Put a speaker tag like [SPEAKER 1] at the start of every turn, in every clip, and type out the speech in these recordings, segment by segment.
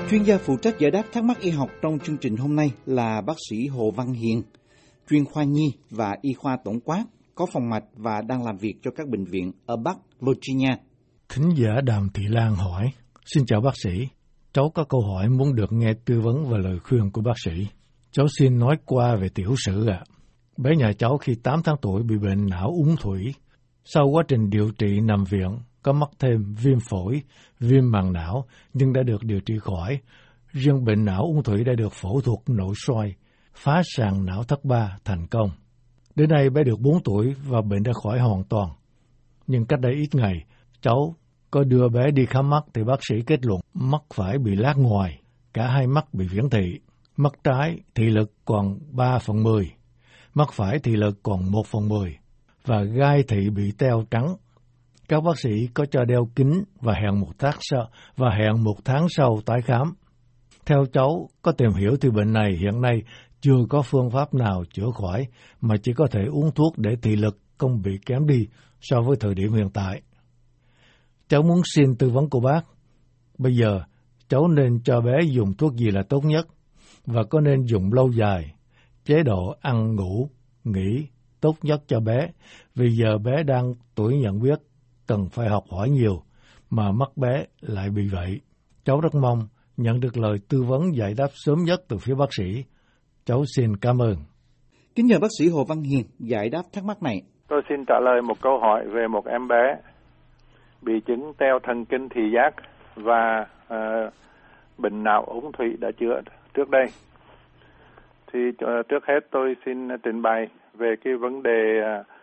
[SPEAKER 1] Chuyên gia phụ trách giải đáp thắc mắc y học trong chương trình hôm nay là bác sĩ Hồ Văn Hiền, chuyên khoa nhi và y khoa tổng quát, có phòng mạch và đang làm việc cho các bệnh viện ở Bắc Virginia.
[SPEAKER 2] Thính giả Đàm Thị Lan hỏi: Xin chào bác sĩ, cháu có câu hỏi muốn được nghe tư vấn và lời khuyên của bác sĩ. Cháu xin nói qua về tiểu sử ạ. Bé nhà cháu khi 8 tháng tuổi bị bệnh não úng thủy. Sau quá trình điều trị nằm viện, có mắc thêm viêm phổi, viêm màng não nhưng đã được điều trị khỏi. Riêng bệnh não ung thủy đã được phẫu thuật nội soi, phá sàn não thất 3 thành công. Đến nay bé được 4 tuổi và bệnh đã khỏi hoàn toàn. Nhưng cách đây ít ngày, cháu có đưa bé đi khám mắt thì bác sĩ kết luận mắt phải bị lát ngoài, cả hai mắt bị viễn thị. Mắt trái thị lực còn 3/10, mắt phải thị lực còn 1/10 và gai thị bị teo trắng. Các bác sĩ có cho đeo kính và hẹn một tháng sau tái khám. Theo cháu có tìm hiểu thì bệnh này hiện nay chưa có phương pháp nào chữa khỏi mà chỉ có thể uống thuốc để thị lực không bị kém đi so với thời điểm hiện tại. Cháu muốn xin tư vấn của bác. Bây giờ cháu nên cho bé dùng thuốc gì là tốt nhất và có nên dùng lâu dài, chế độ ăn ngủ, nghỉ tốt nhất cho bé. Vì giờ bé đang tuổi nhận biết, cần phải học hỏi nhiều, mà mắt bé lại bị vậy. Cháu rất mong nhận được lời tư vấn giải đáp sớm nhất từ phía bác sĩ. Cháu xin cảm ơn.
[SPEAKER 1] Kính nhờ bác sĩ Hồ Văn Hiền giải đáp thắc mắc này.
[SPEAKER 3] Tôi xin trả lời một câu hỏi về một em bé bị chứng teo thần kinh thị giác và bệnh não úng thủy đã chữa trước đây. Thì trước hết tôi xin trình bày về cái vấn đề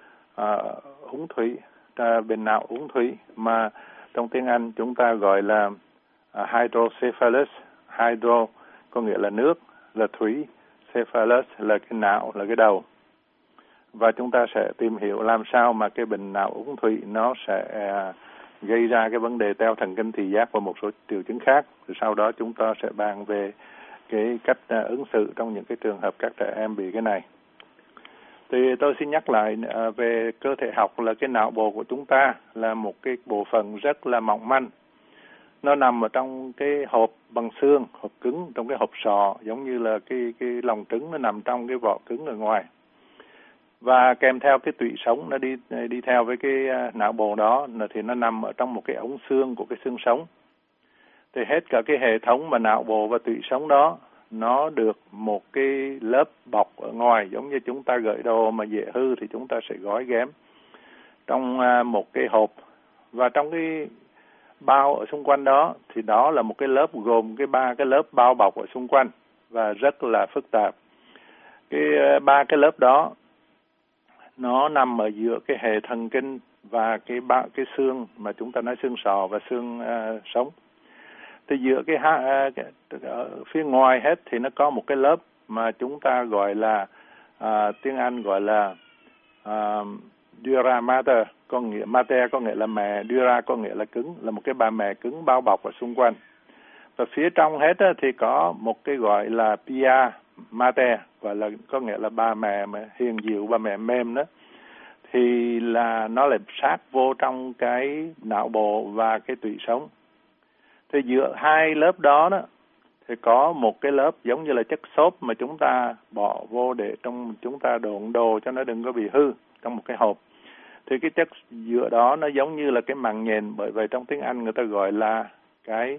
[SPEAKER 3] úng thủy, bệnh não úng thủy mà trong tiếng Anh chúng ta gọi là hydrocephalus. Hydro có nghĩa là nước, là thủy, cephalus là cái não, là cái đầu. Và chúng ta sẽ tìm hiểu làm sao mà cái bệnh não úng thủy nó sẽ gây ra cái vấn đề teo thần kinh thị giác và một số triệu chứng khác. Rồi sau đó chúng ta sẽ bàn về cái cách ứng xử trong những cái trường hợp các trẻ em bị cái này. Thì tôi xin nhắc lại về cơ thể học là cái não bộ của chúng ta là một cái bộ phận rất là mỏng manh. Nó nằm ở trong cái hộp bằng xương, hộp cứng, trong cái hộp sọ, giống như là cái lòng trứng nó nằm trong cái vỏ cứng ở ngoài. Và kèm theo cái tủy sống nó đi theo với cái não bộ đó thì nó nằm ở trong một cái ống xương của cái xương sống. Thì hết cả cái hệ thống mà não bộ và tủy sống đó nó được một cái lớp bọc ở ngoài, giống như chúng ta gửi đồ mà dễ hư thì chúng ta sẽ gói ghém trong một cái hộp. Và trong cái bao ở xung quanh đó thì đó là một cái lớp gồm ba cái lớp bao bọc ở xung quanh và rất là phức tạp. Cái ba cái lớp đó nó nằm ở giữa cái hệ thần kinh và cái xương mà chúng ta nói xương sọ và xương sống. Thì giữa phía ngoài hết thì nó có một cái lớp mà chúng ta gọi là tiếng Anh gọi là dura mater, mater có nghĩa là mẹ, dura có nghĩa là cứng, là một cái bà mẹ cứng bao bọc ở xung quanh. Và phía trong hết thì có một cái gọi là pia mater, gọi là có nghĩa là bà mẹ mà hiền dịu, bà mẹ mềm đó. Thì là nó lại sát vô trong cái não bộ và cái tủy sống. Thì giữa hai lớp đó thì có một cái lớp giống như là chất xốp mà chúng ta bỏ vô để trong chúng ta độn đồ cho nó đừng có bị hư trong một cái hộp. Thì cái chất giữa đó nó giống như là cái màng nhện, bởi vậy trong tiếng Anh người ta gọi là cái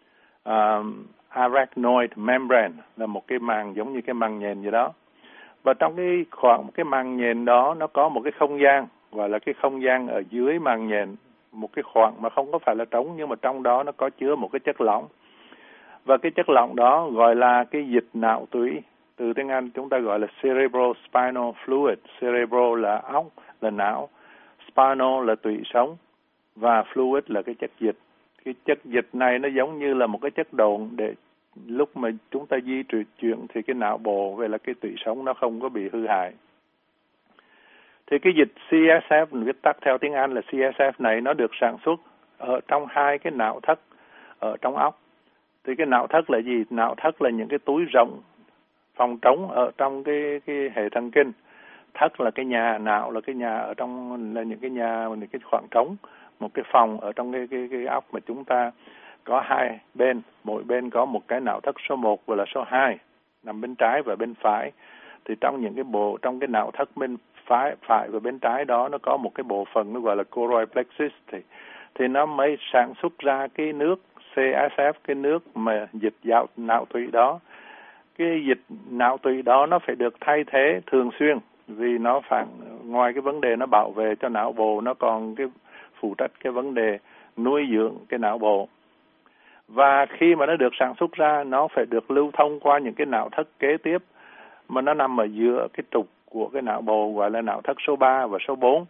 [SPEAKER 3] arachnoid membrane, là một cái màng giống như cái màng nhện gì đó. Và trong cái khoảng cái màng nhện đó nó có một cái không gian, gọi là cái không gian ở dưới màng nhện, một cái khoảng mà không có phải là trống, nhưng mà trong đó nó có chứa một cái chất lỏng. Và cái chất lỏng đó gọi là cái dịch não tủy. Từ tiếng Anh chúng ta gọi là cerebrospinal fluid. Cerebro là óc, là não. Spinal là tủy sống. Và fluid là cái chất dịch. Cái chất dịch này nó giống như là một cái chất độn để lúc mà chúng ta di chuyển thì cái não bộ về là cái tủy sống nó không có bị hư hại. Thì cái dịch CSF, viết tắt theo tiếng Anh là CSF này, nó được sản xuất ở trong hai cái não thất ở trong óc. Thì cái não thất là gì? Não thất là những cái túi rỗng, phòng trống ở trong cái hệ thần kinh. Thất là cái nhà, não là cái nhà ở trong, là những cái nhà, những cái khoảng trống, một cái phòng ở trong cái óc mà chúng ta. có hai bên, mỗi bên có một cái não thất số 1 và là số 2 nằm bên trái và bên phải. Thì trong trong cái não thất bên phải và bên trái đó nó có một cái bộ phận nó gọi là choroid plexus, thì nó mới sản xuất ra cái nước CSF, cái nước mà dịch não tụy đó. Cái dịch não tụy đó nó phải được thay thế thường xuyên, vì nó ngoài cái vấn đề nó bảo vệ cho não bộ, nó còn cái phụ trách cái vấn đề nuôi dưỡng cái não bộ. Và khi mà nó được sản xuất ra, nó phải được lưu thông qua những cái não thất kế tiếp mà nó nằm ở giữa cái trục của cái não bộ, gọi là não thất số 3 và số 4.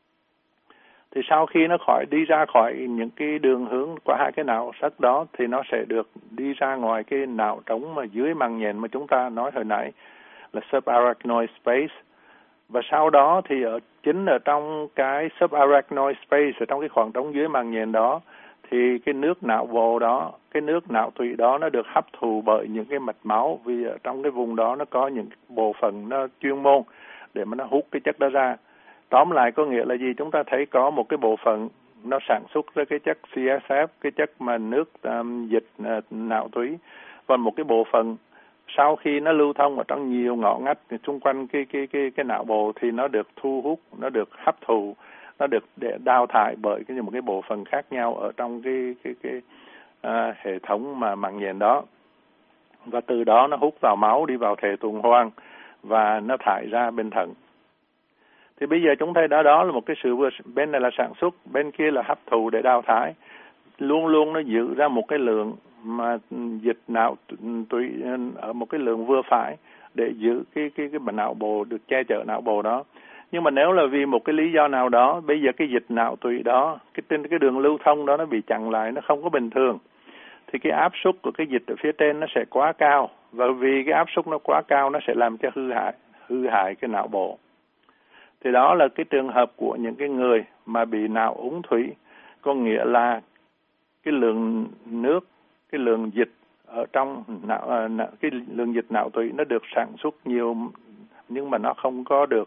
[SPEAKER 3] Thì sau khi nó đi ra khỏi những cái đường hướng qua hai cái não thất đó, thì nó sẽ được đi ra ngoài cái não trống mà dưới màng nhện mà chúng ta nói hồi nãy là subarachnoid space. Và sau đó thì chính ở trong cái subarachnoid space, ở trong cái khoảng trống dưới màng nhện đó, thì cái nước não bộ đó, cái nước não tụy đó nó được hấp thụ bởi những cái mạch máu, vì ở trong cái vùng đó nó có những bộ phận nó chuyên môn để mà nó hút cái chất đó ra. Tóm lại có nghĩa là gì? Chúng ta thấy có một cái bộ phận nó sản xuất ra cái chất CSF, cái chất mà nước dịch não tủy, và một cái bộ phận sau khi nó lưu thông ở trong nhiều ngõ ngách xung quanh cái não bộ thì nó được thu hút, nó được hấp thụ, nó được đào thải bởi một cái bộ phận khác nhau ở trong cái hệ thống mà màng nhện đó, và từ đó nó hút vào máu, đi vào thể tuần hoàn và nó thải ra bên thận. Thì bây giờ chúng thấy đó là một cái sự bên này là sản xuất, bên kia là hấp thụ để đào thải, luôn luôn nó giữ ra một cái lượng mà dịch não tụy ở một cái lượng vừa phải để giữ cái não bộ, được che chở não bộ đó. Nhưng mà nếu là vì một cái lý do nào đó, bây giờ cái dịch não tụy đó, trên cái đường lưu thông đó nó bị chặn lại, nó không có bình thường, thì cái áp suất của cái dịch ở phía trên nó sẽ quá cao, và vì cái áp suất nó quá cao nó sẽ làm cho hư hại cái não bộ. Thì đó là cái trường hợp của những cái người mà bị não úng thủy, có nghĩa là cái lượng nước, cái lượng dịch ở trong cái lượng dịch não tủy nó được sản xuất nhiều, nhưng mà nó không có được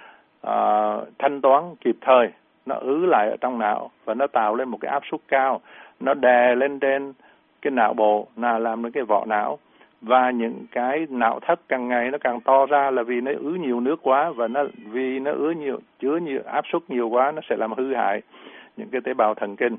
[SPEAKER 3] thanh toán kịp thời, nó ứ lại ở trong não và nó tạo lên một cái áp suất cao, nó đè lên trên cái não bộ, làm đến cái vỏ não, và những cái não thất càng ngày nó càng to ra là vì nó ứ nhiều nước quá, và vì nó chứa nhiều áp suất nhiều quá, nó sẽ làm hư hại những cái tế bào thần kinh.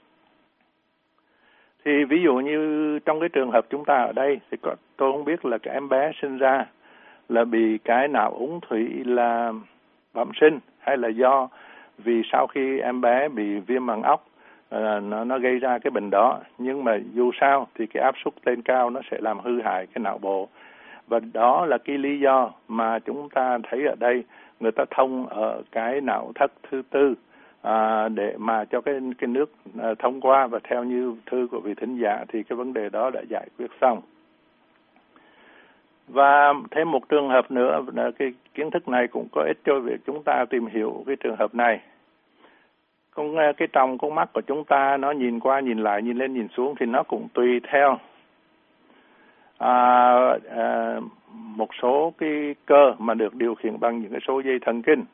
[SPEAKER 3] Thì ví dụ như trong cái trường hợp chúng ta ở đây, thì tôi không biết là cái em bé sinh ra là bị cái não úng thủy là bẩm sinh, hay là vì sau khi em bé bị viêm màng ốc nó gây ra cái bệnh đó. Nhưng mà dù sao thì cái áp suất lên cao nó sẽ làm hư hại cái não bộ. Và đó là cái lý do mà chúng ta thấy ở đây người ta thông ở cái não thất thứ tư để mà cho cái nước thông qua, và theo như thư của vị thính giả thì cái vấn đề đó đã giải quyết xong. Và thêm một trường hợp nữa, cái kiến thức này cũng có ích cho việc chúng ta tìm hiểu cái trường hợp này. Cái trong con mắt của chúng ta nó nhìn qua nhìn lại, nhìn lên nhìn xuống thì nó cũng tùy theo một số cái cơ mà được điều khiển bằng những cái số dây thần kinh.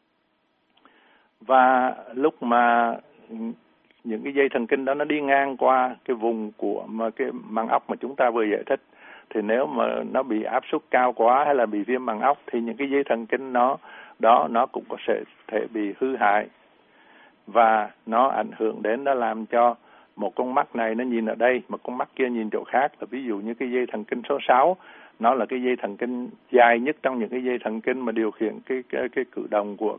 [SPEAKER 3] Và lúc mà những cái dây thần kinh đó nó đi ngang qua cái vùng của cái màng ốc mà chúng ta vừa giải thích, thì nếu mà nó bị áp suất cao quá hay là bị viêm màng ốc thì những cái dây thần kinh nó cũng có thể bị hư hại, và nó ảnh hưởng đến, nó làm cho một con mắt này nó nhìn ở đây mà con mắt kia nhìn chỗ khác. Là ví dụ như cái dây thần kinh số 6, nó là cái dây thần kinh dài nhất trong những cái dây thần kinh mà điều khiển cái cử động của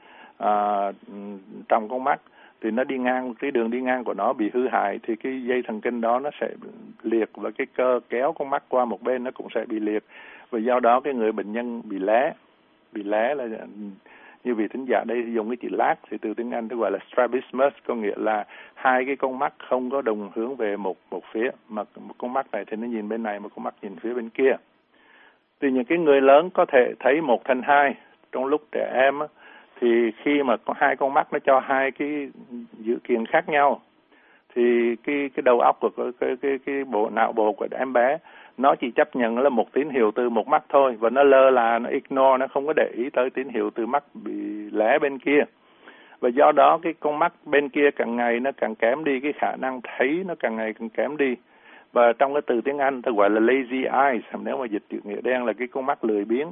[SPEAKER 3] trong con mắt, thì nó đi ngang, cái đường đi ngang của nó bị hư hại thì cái dây thần kinh đó nó sẽ liệt, và cái cơ kéo con mắt qua một bên nó cũng sẽ bị liệt, và do đó cái người bệnh nhân bị lé là như vị thính giả đây dùng cái chữ lag thì từ tiếng Anh tôi gọi là strabismus, có nghĩa là hai cái con mắt không có đồng hướng về một phía, mà một con mắt này thì nó nhìn bên này, một con mắt nhìn phía bên kia. Thì những cái người lớn có thể thấy 1/2, trong lúc trẻ em thì khi mà có hai con mắt nó cho hai cái dữ kiện khác nhau, thì cái đầu óc của cái bộ não bộ của em bé nó chỉ chấp nhận là một tín hiệu từ một mắt thôi, và nó lơ là, nó ignore, nó không có để ý tới tín hiệu từ mắt bị lé bên kia. Và do đó cái con mắt bên kia càng ngày nó càng kém đi, cái khả năng thấy nó càng ngày càng kém đi. Và trong cái từ tiếng Anh ta gọi là lazy eyes, nếu mà dịch chữ nghĩa đen là cái con mắt lười biếng.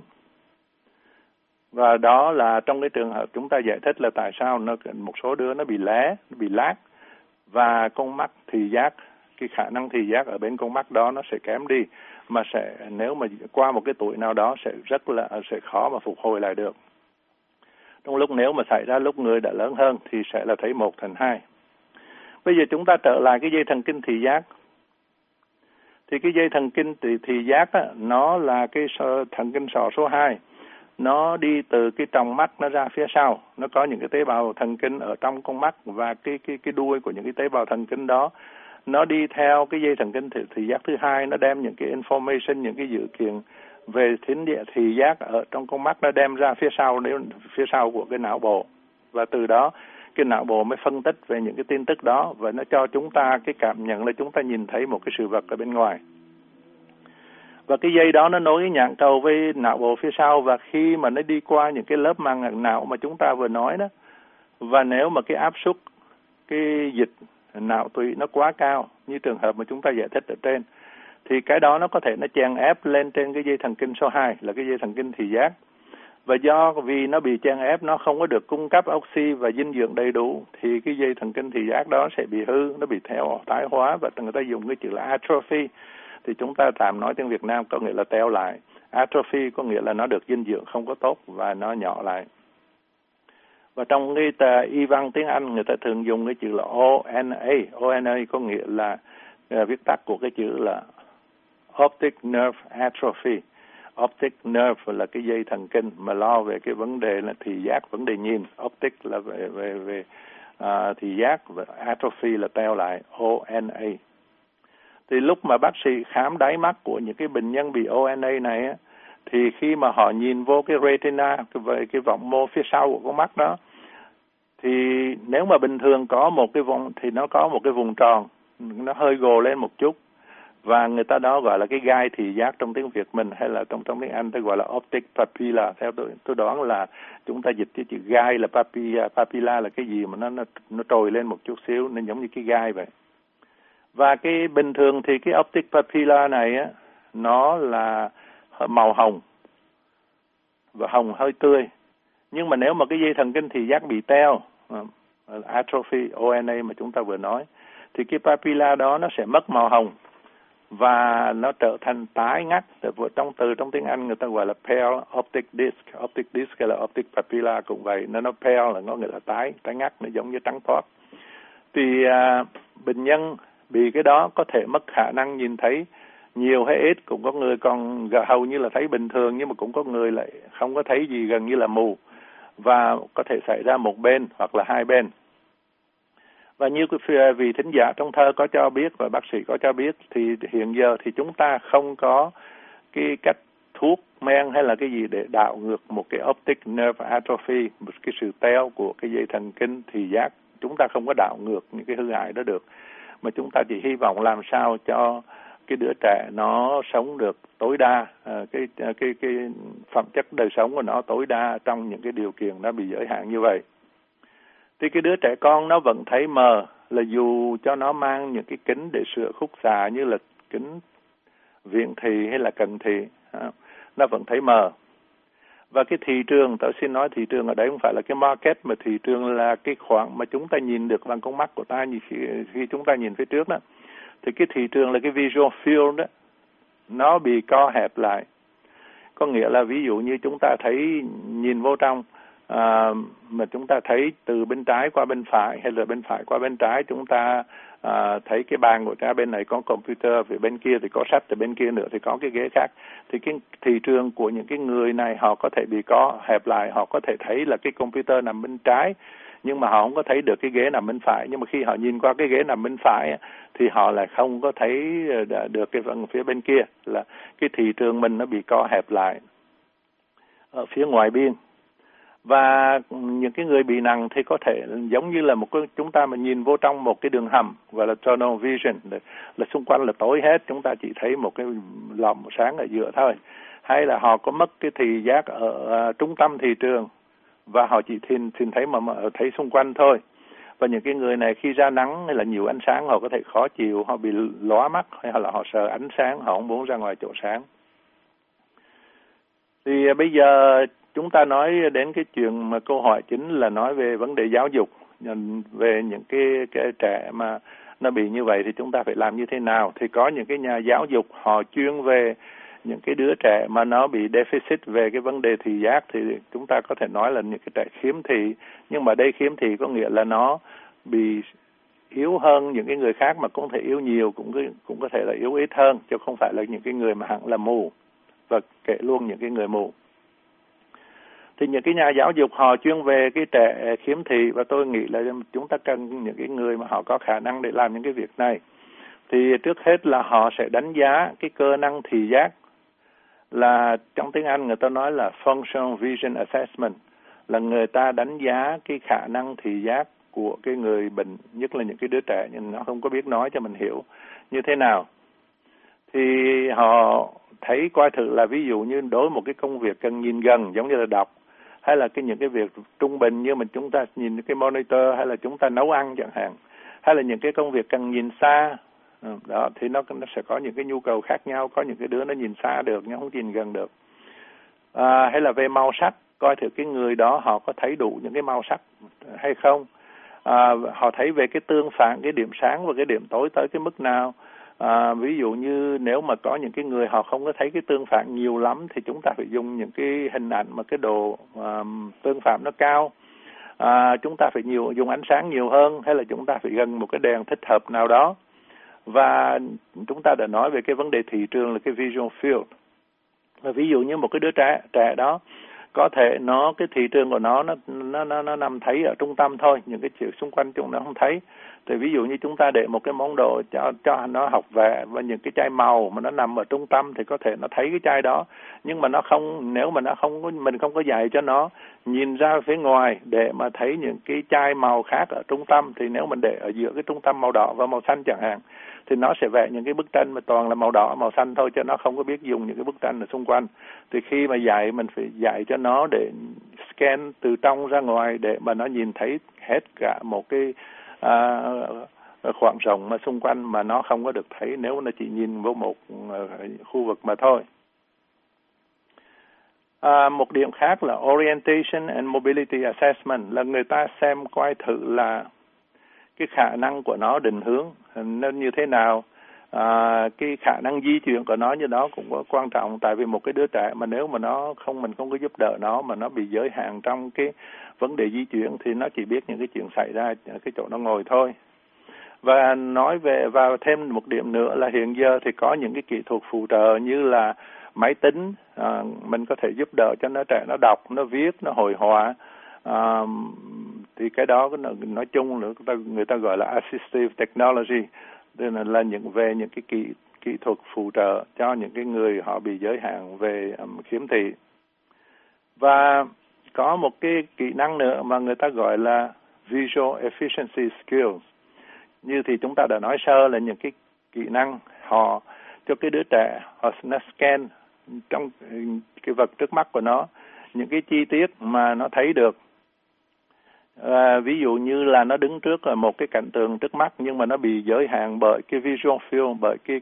[SPEAKER 3] Và đó là trong cái trường hợp chúng ta giải thích là tại sao một số đứa nó bị lác, và con mắt thị giác, cái khả năng thị giác ở bên con mắt đó nó sẽ kém đi, mà nếu mà qua một cái tuổi nào đó sẽ khó mà phục hồi lại được. Trong lúc nếu mà xảy ra lúc người đã lớn hơn thì sẽ là thấy 1/2. Bây giờ chúng ta trở lại cái dây thần kinh thị giác. Thì cái dây thần kinh thị giác á, nó là cái thần kinh sọ số 2. Nó đi từ cái tròng mắt nó ra phía sau. Nó có những cái tế bào thần kinh ở trong con mắt, và cái đuôi của những cái tế bào thần kinh đó nó đi theo cái dây thần kinh thị giác thứ 2, nó đem những cái information, những cái dữ kiện về thị giác ở trong con mắt nó đem ra phía sau của cái não bộ, và từ đó cái não bộ mới phân tích về những cái tin tức đó, và nó cho chúng ta cái cảm nhận là chúng ta nhìn thấy một cái sự vật ở bên ngoài. Và cái dây đó nó nối nhãn cầu với não bộ phía sau, và khi mà nó đi qua những cái lớp màng não mà chúng ta vừa nói đó, và nếu mà cái áp suất cái dịch não tủy nó quá cao, như trường hợp mà chúng ta giải thích ở trên, thì cái đó nó có thể nó chèn ép lên trên cái dây thần kinh số 2 là cái dây thần kinh thị giác. Và vì nó bị chèn ép, nó không có được cung cấp oxy và dinh dưỡng đầy đủ, thì cái dây thần kinh thị giác đó sẽ bị hư, nó bị thoái hóa, và người ta dùng cái chữ là atrophy. Thì chúng ta tạm nói tiếng Việt Nam có nghĩa là teo lại. Atrophy có nghĩa là nó được dinh dưỡng không có tốt và nó nhỏ lại. Và trong cái y văn tiếng Anh người ta thường dùng cái chữ là ONA. ONA có nghĩa là viết tắt của cái chữ là Optic Nerve Atrophy. Optic nerve là cái dây thần kinh mà lo về cái vấn đề là thị giác, vấn đề nhìn. Optic là về thị giác, và atrophy là teo lại, ONA. Thì lúc mà bác sĩ khám đáy mắt của những cái bệnh nhân bị ONA này á, thì khi mà họ nhìn vô cái retina, về cái vòng mô phía sau của con mắt đó, thì nếu mà bình thường có một cái vùng, thì nó có một cái vùng tròn, nó hơi gồ lên một chút, và người ta đó gọi là cái gai thị giác trong tiếng Việt mình, hay là trong tiếng Anh tôi gọi là optic papilla. Theo tôi đoán là chúng ta dịch cái chữ gai là papilla là cái gì mà nó trồi lên một chút xíu, nên giống như cái gai vậy. Và cái bình thường thì cái optic papilla này á, nó là màu hồng, và hồng hơi tươi. Nhưng mà nếu mà cái dây thần kinh thị giác bị teo, atrophy, ONA mà chúng ta vừa nói, thì cái papilla đó nó sẽ mất màu hồng, và nó trở thành tái ngắt. Trong tiếng Anh người ta gọi là pale optic disc. Optic disc hay là optic papilla cũng vậy. Nó pale là có nghĩa là tái ngắt, nó giống như trắng toát. Thì bệnh nhân bị cái đó có thể mất khả năng nhìn thấy nhiều hay ít, cũng có người còn hầu như là thấy bình thường, nhưng mà cũng có người lại không có thấy gì, gần như là mù, và có thể xảy ra một bên hoặc là hai bên. Và như vị thính giả trong thơ có cho biết và bác sĩ có cho biết, thì hiện giờ thì chúng ta không có cái cách thuốc men hay là cái gì để đảo ngược một cái optic nerve atrophy, một cái sự teo của cái dây thần kinh thị giác. Chúng ta không có đảo ngược những cái hư hại đó được, mà chúng ta chỉ hy vọng làm sao cho cái đứa trẻ nó sống được tối đa, cái phẩm chất đời sống của nó tối đa trong những cái điều kiện nó bị giới hạn như vậy. Thì cái đứa trẻ con nó vẫn thấy mờ, là dù cho nó mang những cái kính để sửa khúc xạ như là kính viễn thị hay là cận thị, nó vẫn thấy mờ. Và cái thị trường, tôi xin nói thị trường ở đây không phải là cái market, mà thị trường là cái khoảng mà chúng ta nhìn được bằng con mắt của ta khi chúng ta nhìn phía trước đó. Thì cái thị trường là cái visual field đó, nó bị co hẹp lại. Có nghĩa là ví dụ như chúng ta thấy nhìn vô trong, mà chúng ta thấy từ bên trái qua bên phải, hay là bên phải qua bên trái, chúng ta thấy cái bàn của ta bên này có computer, về bên kia thì có sách, từ bên kia nữa thì có cái ghế khác. Thì cái thị trường của những cái người này họ có thể bị co hẹp lại, họ có thể thấy là cái computer nằm bên trái, nhưng mà họ không có thấy được cái ghế nằm bên phải. Nhưng mà khi họ nhìn qua cái ghế nằm bên phải thì họ lại không có thấy được cái phần phía bên kia, là cái thị trường mình nó bị co hẹp lại ở phía ngoài biên. Và những cái người bị nặng thì có thể giống như là chúng ta mà nhìn vô trong một cái đường hầm, gọi là tunnel vision, là xung quanh là tối hết, chúng ta chỉ thấy một cái lòm sáng ở giữa thôi. Hay là họ có mất cái thị giác ở trung tâm thị trường, và họ chỉ nhìn thấy mà thấy xung quanh thôi. Và những cái người này khi ra nắng hay là nhiều ánh sáng họ có thể khó chịu, họ bị lóa mắt hay là họ sợ ánh sáng, họ không muốn ra ngoài chỗ sáng. Thì bây giờ chúng ta nói đến cái chuyện mà câu hỏi chính là nói về vấn đề giáo dục, về những cái trẻ mà nó bị như vậy thì chúng ta phải làm như thế nào. Thì có những cái nhà giáo dục họ chuyên về những cái đứa trẻ mà nó bị deficit về cái vấn đề thị giác, thì chúng ta có thể nói là những cái trẻ khiếm thị. Nhưng mà đây khiếm thị có nghĩa là nó bị yếu hơn những cái người khác, mà cũng thể yếu nhiều, cũng có thể là yếu ít hơn, chứ không phải là những cái người mà hẳn là mù, và kể luôn những cái người mù. Thì những cái nhà giáo dục họ chuyên về cái trẻ khiếm thị, và tôi nghĩ là chúng ta cần những cái người mà họ có khả năng để làm những cái việc này. Thì trước hết là họ sẽ đánh giá cái cơ năng thị giác, là trong tiếng Anh người ta nói là Functional Vision Assessment, là người ta đánh giá cái khả năng thị giác của cái người bệnh, nhất là những cái đứa trẻ nhưng nó không có biết nói cho mình hiểu như thế nào. Thì họ thấy coi thử là ví dụ như đối với một cái công việc cần nhìn gần giống như là đọc, hay là những cái việc trung bình như chúng ta nhìn cái monitor, hay là chúng ta nấu ăn chẳng hạn, hay là những cái công việc cần nhìn xa, đó thì nó sẽ có những cái nhu cầu khác nhau. Có những cái đứa nó nhìn xa được nhưng không nhìn gần được. Hay là về màu sắc, coi thử cái người đó họ có thấy đủ những cái màu sắc hay không. Họ thấy về cái tương phản, cái điểm sáng và cái điểm tối tới cái mức nào. Ví dụ như nếu mà có những cái người họ không có thấy cái tương phản nhiều lắm thì chúng ta phải dùng những cái hình ảnh mà cái độ tương phản nó cao. Chúng ta phải dùng ánh sáng nhiều hơn, hay là chúng ta phải gần một cái đèn thích hợp nào đó. Và chúng ta đã nói về cái vấn đề thị trường là cái visual field. Và ví dụ như một cái đứa trẻ đó có thể cái thị trường của nó nằm thấy ở trung tâm thôi, những cái chuyện xung quanh chúng nó không thấy. Thì ví dụ như chúng ta để một cái món đồ cho nó học vẽ, và những cái chai màu mà nó nằm ở trung tâm thì có thể nó thấy cái chai đó, nhưng mà nếu mà mình không có dạy cho nó nhìn ra phía ngoài để mà thấy những cái chai màu khác ở trung tâm, thì nếu mình để ở giữa cái trung tâm màu đỏ và màu xanh chẳng hạn, thì nó sẽ vẽ những cái bức tranh mà toàn là màu đỏ, màu xanh thôi, cho nó không có biết dùng những cái bức tranh ở xung quanh. Thì khi mà dạy, mình phải dạy cho nó để scan từ trong ra ngoài để mà nó nhìn thấy hết cả một cái khoảng rộng mà xung quanh mà nó không có được thấy nếu nó chỉ nhìn vào một khu vực mà thôi. Một điểm khác là Orientation and Mobility Assessment, là người ta xem coi thử là cái khả năng của nó định hướng nên như thế nào. Cái khả năng di chuyển của nó như đó cũng có quan trọng, tại vì một cái đứa trẻ mà nếu mà mình không có giúp đỡ nó, mà nó bị giới hạn trong cái vấn đề di chuyển, thì nó chỉ biết những cái chuyện xảy ra ở cái chỗ nó ngồi thôi. Và nói vào thêm một điểm nữa là hiện giờ thì có những cái kỹ thuật phụ trợ như là máy tính, mình có thể giúp đỡ cho trẻ nó đọc, nó viết, nó hội họa. Thì cái đó nói chung là người ta gọi là assistive technology, tức là những cái kỹ thuật phụ trợ cho những cái người họ bị giới hạn về khiếm thị. Và có một cái kỹ năng nữa mà người ta gọi là visual efficiency skills. Như thì chúng ta đã nói sơ là những cái kỹ năng họ cho cái đứa trẻ, nó scan trong cái vật trước mắt của nó những cái chi tiết mà nó thấy được. Ví dụ như là nó đứng trước một cái cảnh tượng trước mắt, nhưng mà nó bị giới hạn bởi cái visual field, bởi cái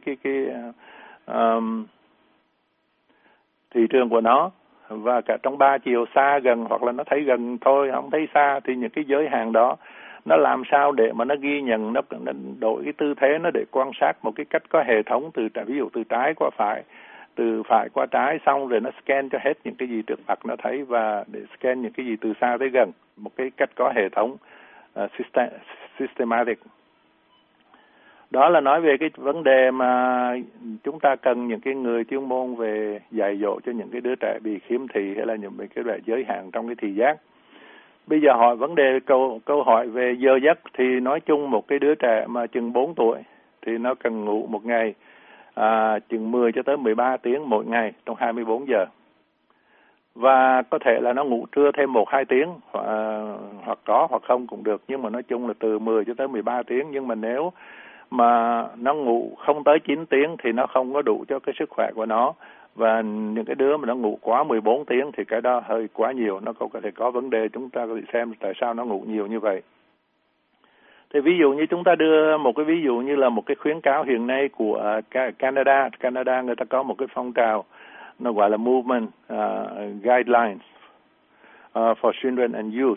[SPEAKER 3] thị trường của nó, và cả trong 3 chiều xa gần, hoặc là nó thấy gần thôi không thấy xa. Thì những cái giới hạn đó nó làm sao để mà nó ghi nhận, nó đổi cái tư thế nó để quan sát một cái cách có hệ thống, ví dụ từ trái qua phải, từ phải qua trái, xong rồi nó scan cho hết những cái gì trước mặt nó thấy, và để scan những cái gì từ xa tới gần, một cái cách có hệ thống systematic. Đó là nói về cái vấn đề mà chúng ta cần những cái người chuyên môn về dạy dỗ cho những cái đứa trẻ bị khiếm thị, hay là những cái loại giới hạn trong cái thị giác. Bây giờ hỏi vấn đề câu hỏi về giờ giấc, thì nói chung một cái đứa trẻ mà chừng 4 tuổi thì nó cần ngủ một ngày chừng 10 cho tới 13 tiếng mỗi ngày trong 24 giờ. Và có thể là nó ngủ trưa thêm 1-2 tiếng, hoặc có hoặc không cũng được, nhưng mà nói chung là từ 10 cho tới 13 tiếng. Nhưng mà nếu mà nó ngủ không tới 9 tiếng thì nó không có đủ cho cái sức khỏe của nó. Và những cái đứa mà nó ngủ quá 14 tiếng thì cái đó hơi quá nhiều, nó có thể có vấn đề. Chúng ta có thể xem tại sao nó ngủ nhiều như vậy. Thì ví dụ như chúng ta đưa một cái ví dụ như là một cái khuyến cáo hiện nay của Canada. Canada người ta có một cái phong trào nó gọi là Movement Guidelines for Children and Youth.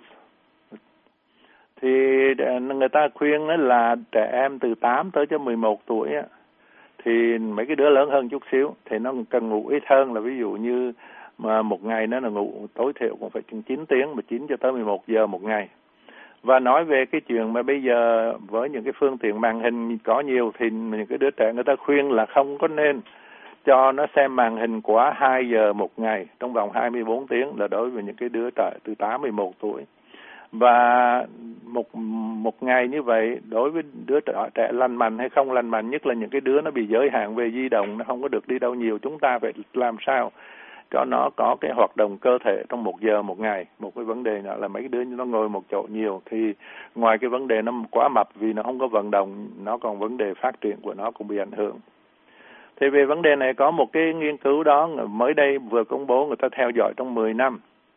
[SPEAKER 3] Thì người ta khuyên là trẻ em từ 8 tới cho 11 tuổi thì mấy cái đứa lớn hơn chút xíu thì nó cần ngủ ít hơn, là ví dụ như mà một ngày nó là ngủ tối thiểu cũng phải 9 tiếng, mà 9 cho tới 11 giờ một ngày. Và nói về cái chuyện mà bây giờ với những cái phương tiện màn hình có nhiều thì những cái đứa trẻ người ta khuyên là không có nên cho nó xem màn hình quá 2 giờ một ngày trong vòng 24 tiếng là đối với những cái đứa trẻ từ 8 11 tuổi. Và một ngày như vậy đối với đứa trẻ lành mạnh hay không lành mạnh, nhất là những cái đứa nó bị giới hạn về di động, nó không có được đi đâu nhiều, chúng ta phải làm sao cho nó có cái hoạt động cơ thể trong 1 giờ một ngày. Một cái vấn đề nữa là mấy cái đứa nó ngồi một chỗ nhiều thì ngoài cái vấn đề nó quá mập vì nó không có vận động, nó còn vấn đề phát triển của nó cũng bị ảnh hưởng. Thì về vấn đề này có một cái nghiên cứu đó mới đây vừa công bố, người ta theo dõi trong 10 năm,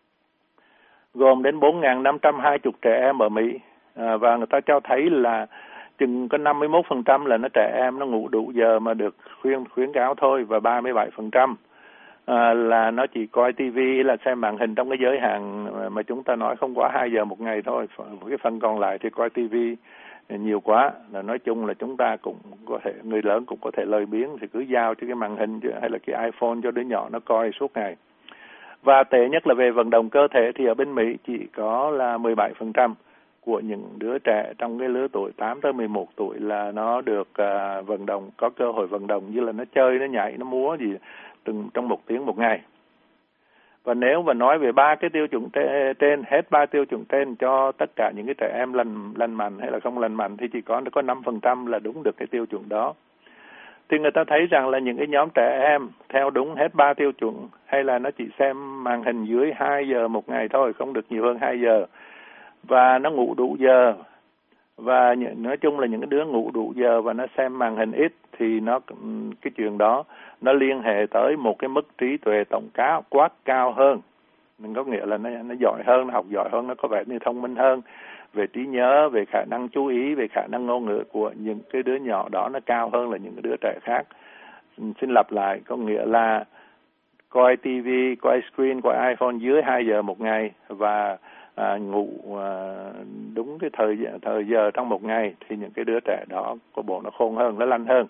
[SPEAKER 3] gồm đến 4.520 trẻ em ở Mỹ, và người ta cho thấy là chừng có 51% là nó trẻ em nó ngủ đủ giờ mà được khuyến cáo thôi, và 37% là nó chỉ coi tivi là xem màn hình trong cái giới hạn mà chúng ta nói không quá 2 giờ một ngày thôi. Cái phần còn lại thì coi tivi nhiều quá. Nói chung là chúng ta cũng có thể, người lớn cũng có thể lười biếng thì cứ giao cho cái màn hình hay là cái iPhone cho đứa nhỏ nó coi suốt ngày. Và tệ nhất là về vận động cơ thể thì ở bên Mỹ chỉ có là 17% của những đứa trẻ trong cái lứa tuổi 8 tới 11 tuổi là nó được vận động, có cơ hội vận động như là nó chơi, nó nhảy, nó múa gì trong 1 tiếng một ngày. Và nếu mà nói về 3 cái tiêu chuẩn trên, hết 3 tiêu chuẩn trên cho tất cả những cái trẻ em lành mạnh hay là không lành mạnh thì chỉ có 5% là đúng được cái tiêu chuẩn đó. Thì người ta thấy rằng là những cái nhóm trẻ em theo đúng hết 3 tiêu chuẩn hay là nó chỉ xem màn hình dưới 2 giờ một ngày thôi, không được nhiều hơn 2 giờ, và nó ngủ đủ giờ, và nói chung là những cái đứa ngủ đủ giờ và nó xem màn hình ít thì cái chuyện đó nó liên hệ tới một cái mức trí tuệ tổng quát cao hơn. Mình có nghĩa là nó giỏi hơn, nó học giỏi hơn, nó có vẻ như thông minh hơn về trí nhớ, về khả năng chú ý, về khả năng ngôn ngữ của những cái đứa nhỏ đó nó cao hơn là những cái đứa trẻ khác. Xin lặp lại, có nghĩa là coi TV, coi screen, coi iPhone dưới 2 giờ một ngày và ngủ đúng cái thời giờ trong một ngày thì những cái đứa trẻ đó có bộ nó khôn hơn, nó lanh hơn,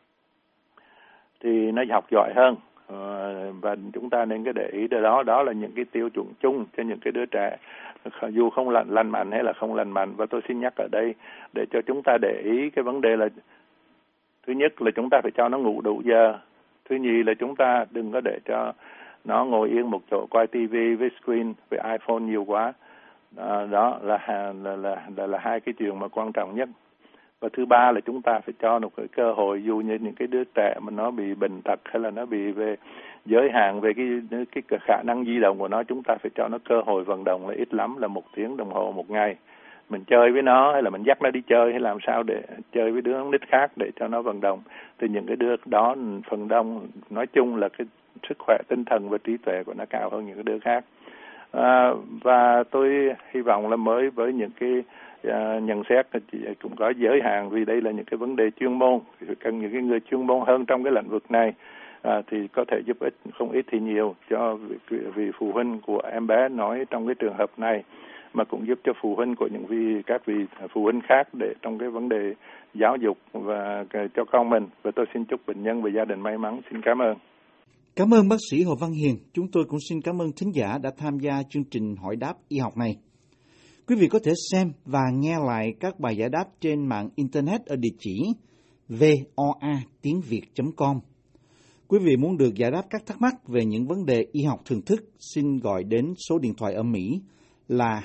[SPEAKER 3] thì nó học giỏi hơn. Và chúng ta nên cái để ý đó là những cái tiêu chuẩn chung cho những cái đứa trẻ dù không lành mạnh hay là không lành mạnh. Và tôi xin nhắc ở đây để cho chúng ta để ý cái vấn đề là thứ nhất là chúng ta phải cho nó ngủ đủ giờ, thứ nhì là chúng ta đừng có để cho nó ngồi yên một chỗ coi TV với screen với iPhone nhiều quá. Đó là hai cái chuyện mà quan trọng nhất. Và thứ ba là chúng ta phải cho nó cái cơ hội, dù như những cái đứa trẻ mà nó bị bệnh tật hay là nó bị về giới hạn về cái khả năng di động của nó, chúng ta phải cho nó cơ hội vận động là ít lắm là 1 tiếng đồng hồ một ngày. Mình chơi với nó hay là mình dắt nó đi chơi hay làm sao để chơi với đứa nít khác để cho nó vận động. Thì những cái đứa đó phần đông nói chung là cái sức khỏe tinh thần và trí tuệ của nó cao hơn những cái đứa khác. Và tôi hy vọng là mới với những cái nhận xét cũng có giới hạn, vì đây là những cái vấn đề chuyên môn, cần những cái người chuyên môn hơn trong cái lĩnh vực này thì có thể giúp ích không ít thì nhiều cho vị phụ huynh của em bé nói trong cái trường hợp này, mà cũng giúp cho phụ huynh của các vị phụ huynh khác để trong cái vấn đề giáo dục và cho con mình. Và tôi xin chúc bệnh nhân và gia đình may mắn. Xin cảm ơn.
[SPEAKER 1] Cảm ơn bác sĩ Hồ Văn Hiền. Chúng tôi cũng xin cảm ơn thính giả đã tham gia chương trình hỏi đáp y học này. Quý vị có thể xem và nghe lại các bài giải đáp trên mạng Internet ở địa chỉ voatiengviet.com. Quý vị muốn được giải đáp các thắc mắc về những vấn đề y học thường thức, xin gọi đến số điện thoại ở Mỹ là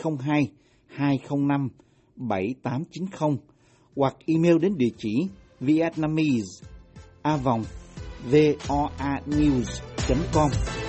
[SPEAKER 1] 202-205-7890 hoặc email đến địa chỉ vietnamese@voanews.com.